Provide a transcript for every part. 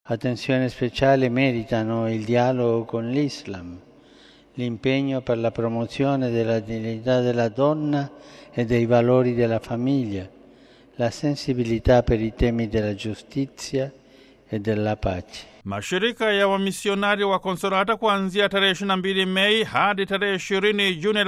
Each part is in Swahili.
Attenzione speciale meritano il dialogo con l'Islam, l'impegno per la promozione della dignità della donna e dei valori della famiglia, la sensibilità per i temi della giustizia e della pace. Mashirika ya wamisionari wa Konsolata kuanzia tarehe 22 Mei hadi tarehe 20 Juni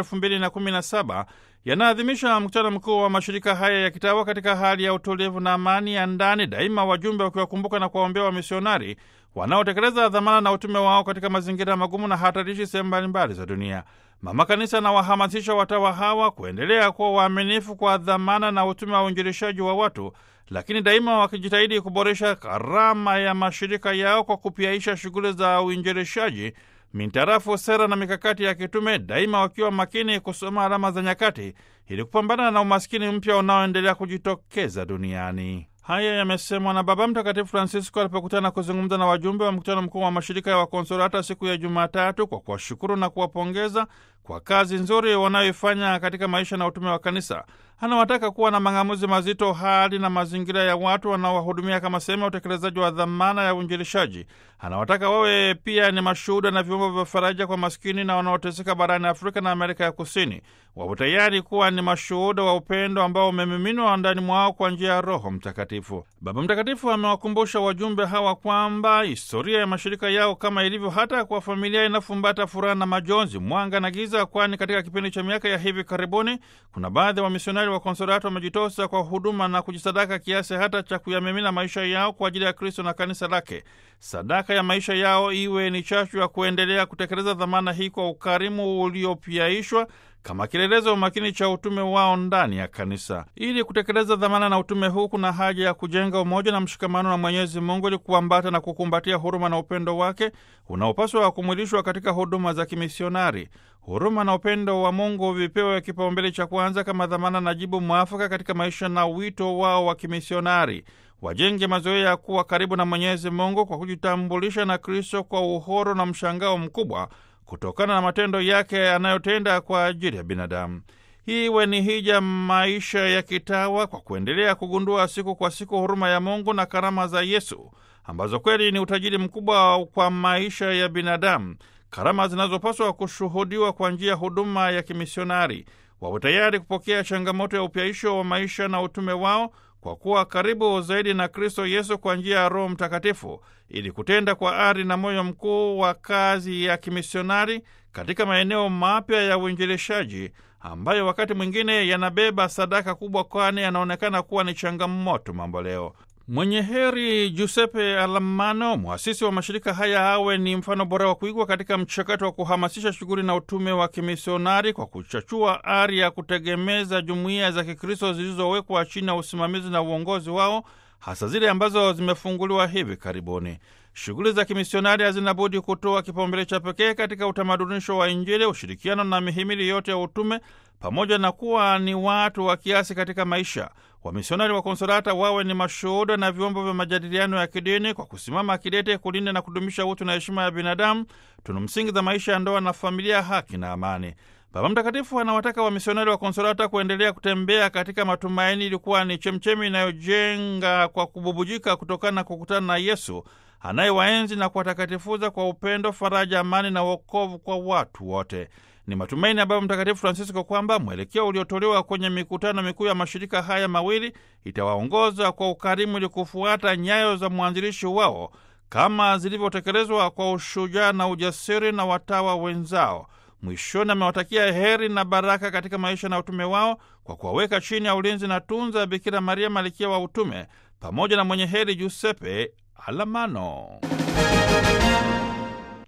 2017 yanaadhimisha mkutano mkuu wa mashirika haya ya kitawa katika hali ya utulivu na amani ya ndani, daima wajumbe wakiwakumbuka na kuwaombea wamisionari wanaotekeleza dhamana na utume wao katika mazingira magumu na hatarishi sehemu mbalimbali za dunia. Mama Kanisa na wahamasisha watawa hawa kuendelea kuwa waaminifu kwa dhamana na utume wa uinjilishaji wa watu, lakini daima wakijitahidi kuboresha karama ya mashirika yao kwa kupiaisha shughuli za uinjilishaji mintarafu sera na mikakati ya kitume, daima wakiwa makini kusoma alama za nyakati ili kupambana na umaskini mpya unaoendelea kujitokeza duniani. Haya yamesemwa na Baba Mtakatifu Francisco alipokutana kuzungumza na wajumbe wa mkutano mkuu wa mashirika ya Wakonsolata siku ya Jumatatu, kwa kuwashukuru na kuwapongeza kwa kazi nzuri wanayoifanya katika maisha na utume wa Kanisa. Anawataka kuwa na mang'amuzi mazito hali na mazingira ya watu wanaowahudumia kama sehemu ya utekelezaji wa dhamana ya uinjilishaji. Anawataka wawe pia ni mashuhuda na vyombo vya faraja kwa maskini na wanaoteseka barani Afrika na Amerika ya Kusini. Wapo tayari kuwa ni mashuhuda wa upendo ambao umemiminwa ndani mwao kwa njia ya Roho Mtakatifu. Baba Mtakatifu amewakumbusha wajumbe hawa kwamba historia ya mashirika yao kama ilivyo hata kwa familia inafumbata furaha na majonzi, mwanga na giza, kwani katika kipindi cha miaka ya hivi karibuni kuna baadhi ya wamisionari wa Konsolata wamejitosa kwa huduma na kujisadaka kiasi hata cha kuyamimina maisha yao kwa ajili ya Kristo na kanisa lake. Sadaka ya maisha yao iwe ni chachu ya kuendelea kutekeleza dhamana hii kwa ukarimu uliopiaishwa kama kielelezo makini cha utume wao ndani ya kanisa. Ili kutekeleza dhamana na utume huu, kuna haja ya kujenga umoja na mshikamano na Mwenyezi Mungu ili kuambata na kukumbatia huruma na upendo wake unaopaswa kumwilishwa katika huduma za kimisionari. Huruma na upendo wa Mungu vipewe kipaumbele cha kwanza kama dhamana na jibu mwafaka katika maisha na wito wao wa kimisionari. Wajenge mazoea ya kuwa karibu na Mwenyezi Mungu kwa kujitambulisha na Kristo kwa uhuru na mshangao mkubwa kutokana na matendo yake anayotenda kwa ajili ya binadamu. Hii iwe ni hija maisha ya kitawa kwa kuendelea kugundua siku kwa siku huruma ya Mungu na karama za Yesu ambazo kweli ni utajiri mkubwa kwa maisha ya binadamu, karama zinazopaswa kushuhudiwa kwa njia ya huduma ya kimisionari. Wawe tayari kupokea changamoto ya upyaisho wa maisha na utume wao kwa kuwa karibu zaidi na Kristo Yesu kwa njia ya Roho Mtakatifu, ili kutenda kwa ari na moyo mkuu wa kazi ya kimisionari katika maeneo mapya ya uinjilishaji ambayo wakati mwingine yanabeba sadaka kubwa, kwani yanaonekana kuwa ni changamoto mambo leo. Mwenye heri Giuseppe Alamano, mwasisi wa mashirika haya, awe ni mfano bora wa kuigwa katika mchakato wa kuhamasisha shughuli na utume wa kimisionari kwa kuchachua ari ya kutegemeza jumuiya za Kikristo zilizowekwa chini ya usimamizi na uongozi wao, hasa zile ambazo zimefunguliwa hivi karibuni. Shughuli za kimisionari hazina budi kutoa kipaumbele cha pekee katika utamadunisho wa Injili, ushirikiano na mihimili yote ya utume, pamoja na kuwa ni watu wa kiasi katika maisha. Wamisionari wa Konsolata wawe ni mashuhuda na vyombo vya majadiliano ya kidini kwa kusimama kidete kulinda na kudumisha utu na heshima ya binadamu, tunu msingi za maisha ya ndoa na familia, haki na amani. Baba Mtakatifu anawataka wamisionari wa Konsolata kuendelea kutembea katika matumaini, ilikuwa ni chemchemi inayojenga kwa kububujika kutokana na kukutana na Yesu anayewaenzi na kuwatakatifuza kwa upendo, faraja, amani na wokovu kwa watu wote. Ni matumaini ya Baba Mtakatifu Francisco kwamba mwelekeo uliotolewa kwenye mikutano mikuu ya mashirika haya mawili itawaongoza kwa ukarimu ili kufuata nyayo za mwanzilishi wao kama zilivyotekelezwa kwa ushujaa na ujasiri na watawa wenzao. Mwishoni amewatakia heri na baraka katika maisha na utume wao kwa kuwaweka chini ya ulinzi na tunza ya Bikira Maria, Malkia wa utume, pamoja na mwenye heri Giuseppe Alamano.